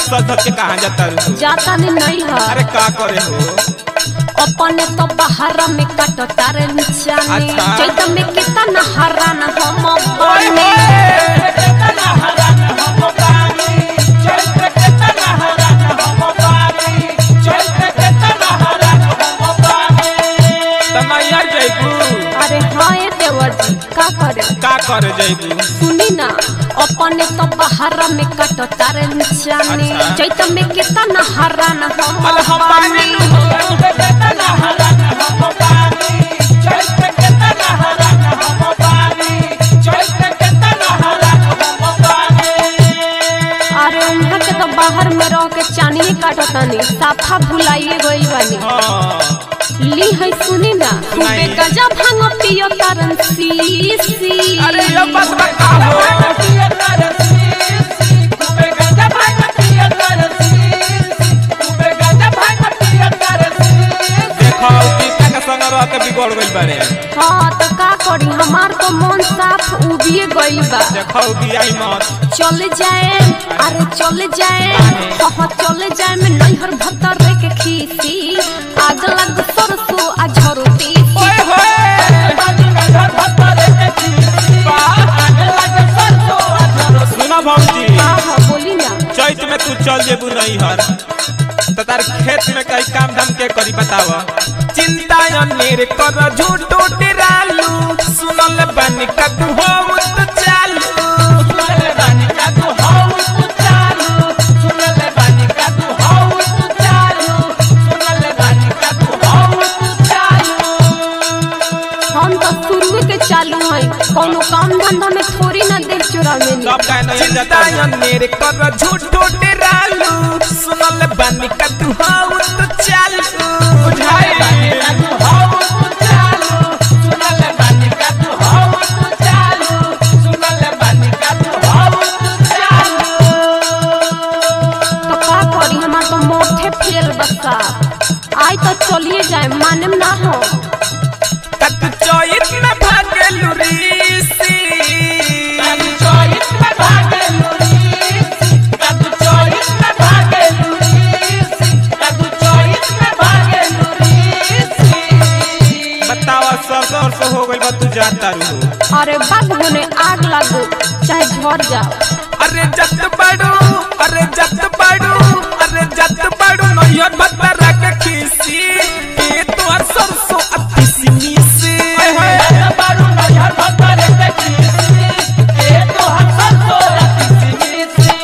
सज के कहां जाता रू? जाता नहीं है। अरे का करे हो? अपने तो बाहर में काट तारे निचानी। अच्छा। चैत में कितना हरान हम ओए बने। कितना हरान हम बानी, चैत कितना हरान हम बानी, चैत कितना हरान हम बानी। तमैया जइबू? अरे हाँ ये देवर जी का करे जइबू? सुनी ना, अपने तो बाहर में काट तारे निचानी। अच्छा। चैत में कितना हरान हम बानी, कितना हरान हम बानी, चैत कितना हरान हम बानी, चैत कितना हरान हम बानी। अरे उन्हें के तो बाहर में रह के चानी काटतानी, साफा भुलाइए गइल बानी। हाँ। ली है सुनी ना, खूबे गजा भांग पियो तरन सी। अरे ये बस बता हो। खूबे गजा भांग पियो तरन सी, खूबे गजा भांग पियो तरन सी। देखो गीता के संग रह के बिगड़ गइल बारे। हाँ तो का करी, हमार तो मन साफ उबिए गइल बा। देखो बियाई मत चले जाए, अरे चले जाए, कहाँ चले जाए में नैहर भतर के खीसी। आग लग सरसों आ झरोती। ओए होए सुना भौजी, हाँ बोली ना। चैत में तू चल जेबू नहीं हर तो तार खेत में कई काम धाम के करी बताव। चिंता अनेर कर झूठो डरालू, सुनल बानी का तू हो तो चालू, सुनल बानी का तू हो तो चालू, सुनल बानी का तू हो तो चालू, सुनल बानी का तू हो तो चालू। हम तो शुरू के चालू है, कोनो काम धंधा में थोड़ी ना देख चुरावे। सब का नहीं जाता अनेर कर झूठो डरालू, सुनल बानी का तू हो तो चालू, बुझाई बानी का तू हो तो चालू, सुनल बानी का तू हो तो चालू, सुनल बानी का तू हो तो चालू। तो का करी, हमार तो मोठे फेल बसा। आई तो चलिए जाए, माने ना हो। तू चोइस में भागेलू रीसी, तू चोइस में भागेलू रीसी, तू चोइस में भागेलू रीसी, तू चोइस में भागेलू रीसी। बतावा सरसों हो गइल बा तू जाता रू। अरे बाबू ने आग लागो चाहे झड़ जाओ। अरे जत बड़ू, अरे जत बड़ू, अरे जत बड़ू नैहर भतरा के खीसी, के तोहर सरसों अतिसी मीसी। जत बड़ू नैहर भतरा के खीसी, के तोहर सरसों अतिसी मीसी।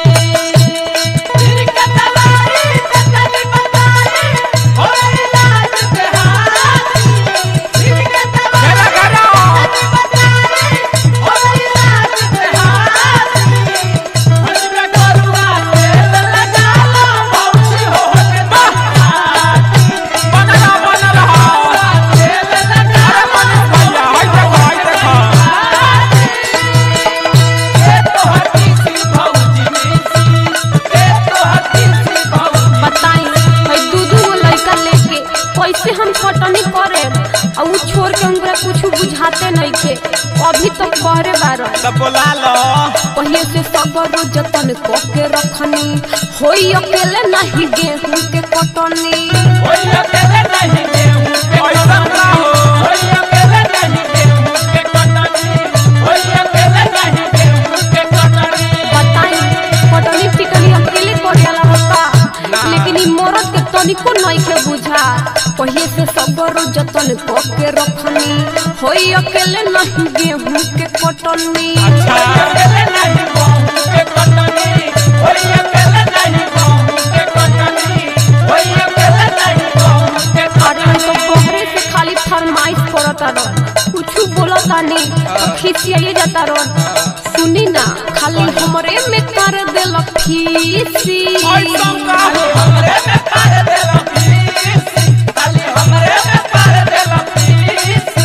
तेरी कतलाई कतली बताई, होई लाज तेहारी, तेरी कतलाई कतली बताई, होई लाज तेहारी। हमरा करुआ तेल लगा लो भौजी हो के बहाती, बनला बनला तेल लगा लो भैया। हाय देखो ये तो हटी सी भौजी मीसी, ये तो हटी सी भौजी। बताई भाई दूधू वो लड़का लेके कैसे हम कटनी करे, और उ छोड़ के उनका कुछ बुझाते नहीं थे। अभी तक बहरे बार तब बोला लो पहले से सगरो जतन के रखनी। होई अकेले नहीं गेहूं के कटनी। होई अकेले नहीं गेहूं के कटनी, होई अकेले नहीं गेहूं के कटनी, होई अकेले नहीं गेहूं के कटनी। बताई कटनी पिटनी अकेले करेला होता, लेकिन ई मरद के तनिको नहीं के बुझा। पहले से सगरो जतन के रखनी। होई अकेले नहीं गेहूं के कटनी। अच्छा अकेले नहीं गेहूं के कटनी, होई अकेले नहीं गेहूं के कटनी, होई अकेले नहीं गेहूं के अरे हम तो बहरे से खाली फरमाइश करता रह, कुछ बोलता नहीं तो खिसियाई जाता रह। सुनी ना, खाली हमरे में कर देल फीसी। ऐसा का हमरे में कर देला फीसी, खाली हमरे में कर देला फीसी।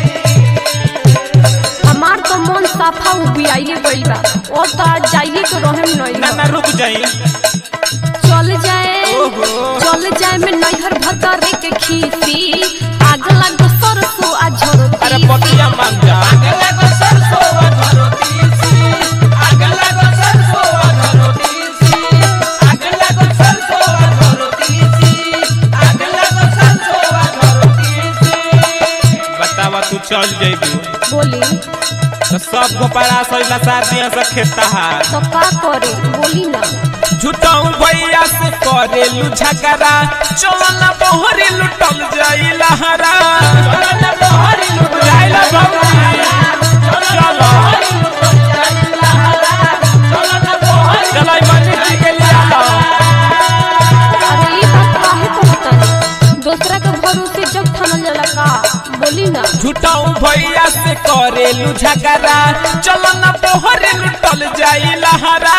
हमार तो मन साफा उबियाइए गइल बा, और तो आज जाइए के रहम नहीं। ना रुक जाई, चल जाए ओहो। चल जाए में नैहर भतरे के खीसी। आग लग सरसों आ झरोती। अरे पतिया मान जा, आग लग सरसों आ झरोती सी, आग लग सरसों आ झरोती सी, आग लग बोली तो सब गोपारा सैला सादिया से खेता है तो का करे बोली ना। झूठाऊ भैया से करेलू झगड़ा चलो ना बहरी लुटल जाई लहरा जाइला भौजी चलो चलो मनी जी के लिए आओ। अरे ये बात काहे कहता है दूसरा के भरोसे जब थानल जाला का बोली ना। झूठाऊ भैया से करेलू झगड़ा चलो ना बहरी लुटल जाई लहरा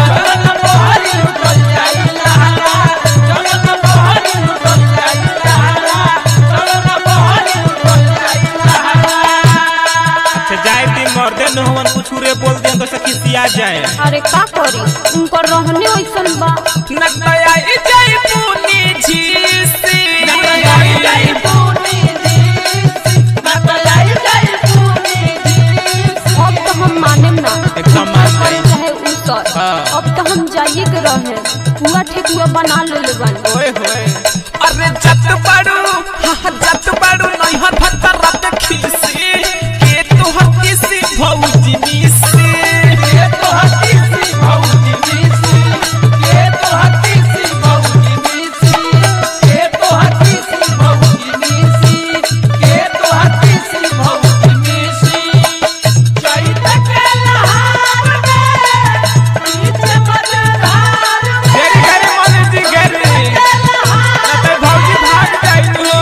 कुछ रे बोल दे तो किसिया जाए। अरे का करी उनकर रहने वैसन बा न दया ई जाई पुनी झीसी न दया ई जाई पुनी झीसी न दया ई जाई पुनी झीसी। अब तो हम माने ना एकदम मान गई चाहे उसर अब तो हम जाइए के रहे पूरा ठेकुआ बना ले बानी। ओए होए अरे जत बड़ू हां जत बड़ू नैहर भत्तर रात खीसी के तो हकीसी भौजी मिसी के तो हकीसी भौजी मिसी के तो हकीसी भौजी मिसी के तो हकीसी भौजी मिसी के तो हकीसी भौजी मिसी चैत के लहार में नीचे मजेदार घेरी घेरी मन जी घेरी नते भौजी भाग जाइनु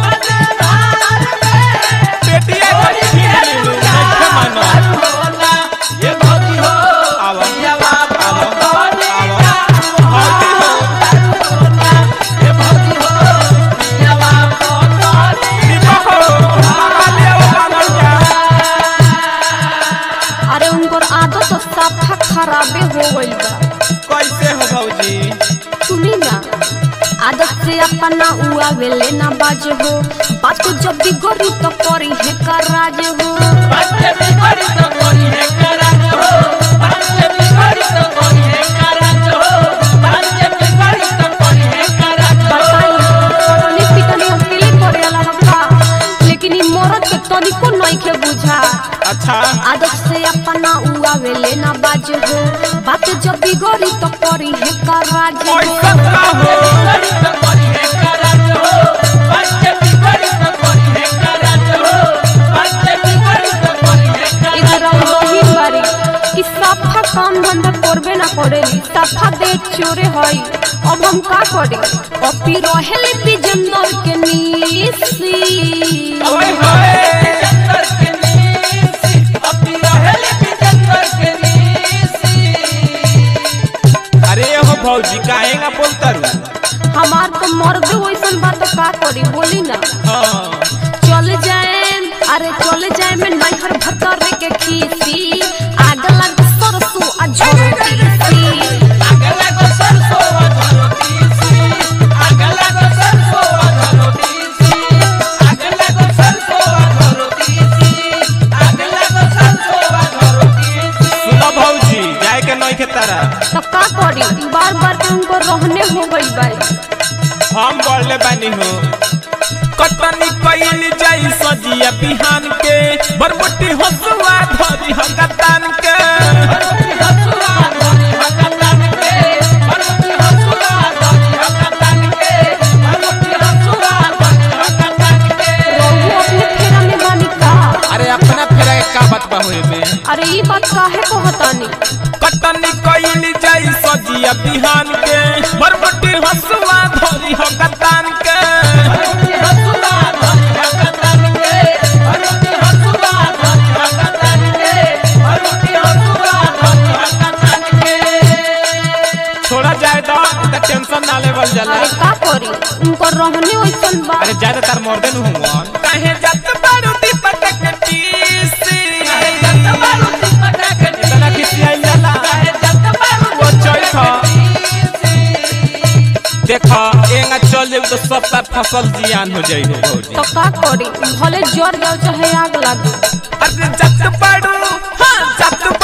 पेटिया को छीन लो नहीं मानो ये भौजी हो आवा आवा भौजी हो ये भौजी हो यावा भौजी हो मालिया बानल जा। अरे उनकर आदत तो साफा खराबे हो गइल बा। कैसे हो भौजी सुनी ना आदत से अपना उआ वेले ना बाजे हो बात को जब भी गरी तो करी है का राज हो बच्चे भी बड़ी तो कोई है कराज हो बच्चे भी बड़ी तो कोई है कराज हो बच्चे भी बड़ी तो कोई है कराज हो। बताई पटनी पिटनी अकेले करे वाला हक्का लेकिन ई मरद के तनिको नहीं के बुझा। अच्छा आदत से अपना उआ वेले ना बाजे हो बात जब भी गरी तो करी है का राज हो। कैसा का हो बड़ी तो कोई है कराज हो बच्चे भी बड़ी तो कोई है कराज हो बच्चे भी बड़ी तो कोई है कराज इधर रही बारी कि साफा काम धंधा करबे ना करेली साफा दे चोरे हई अब हम का करी अपी रहेले बिजंदर के नीसी। ओए होए जंतर के नीसी अपनी रहेले भी जंतर के नीसी। अरे हो भौजी काहेगा बोलतरू हमार तो मर्द वैसन बात का करी बोली ना। हां चल जाए अरे चल जाए मैं नैहर भतर के खीसी आग लग सरसों आ झोरती अगला को सरसों अधरोती सी अगला को सरसों अधरोती सी अगला को सरसों अधरोती सी अगला को सरसों अधरोती सी। सुनो भौजी जाए के नहीं खेतारा तो का करी बार बार के उनको रहने हो गई बाई। हम बोले बानी हो कटनी कइल जाई सजिया बिहान के बरबटी हसुआ धरी हकतान के बरबटी हसुआ धरी हकतान के बरबटी हसुआ धरी हकतान के बरबटी हसुआ धरी हकतान के। रहू अपने फेरा में बानी का। अरे अपना फेरा के का बात बा होए में अरे ये बात काहे कहतानी कटनी कइल जाई सजिया बिहान के बरबटी हसुआ धरी हकतान के बरबटी हसुआ धरी हकतान के बरबटी हसुआ धरी हकतान के बरबटी हसुआ धरी हकतान के। छोड़ा जाए तो टेंशन ना लेवल जाला। अरे का करी उनको रहने वैसन बा। अरे ज्यादातर मर्दे नु हुआ काहे जत बारू दीपक के टीसी काहे जत बारू दीपक के टीसी तना किसी आई जाला काहे जत बारू वो चोइथा देखा एंगा चल जेब तो सब तार फसल जियान हो जाई हो भौजी। तो का करी भले जर जाओ चाहे आग लागो। अरे जत बारू हां जत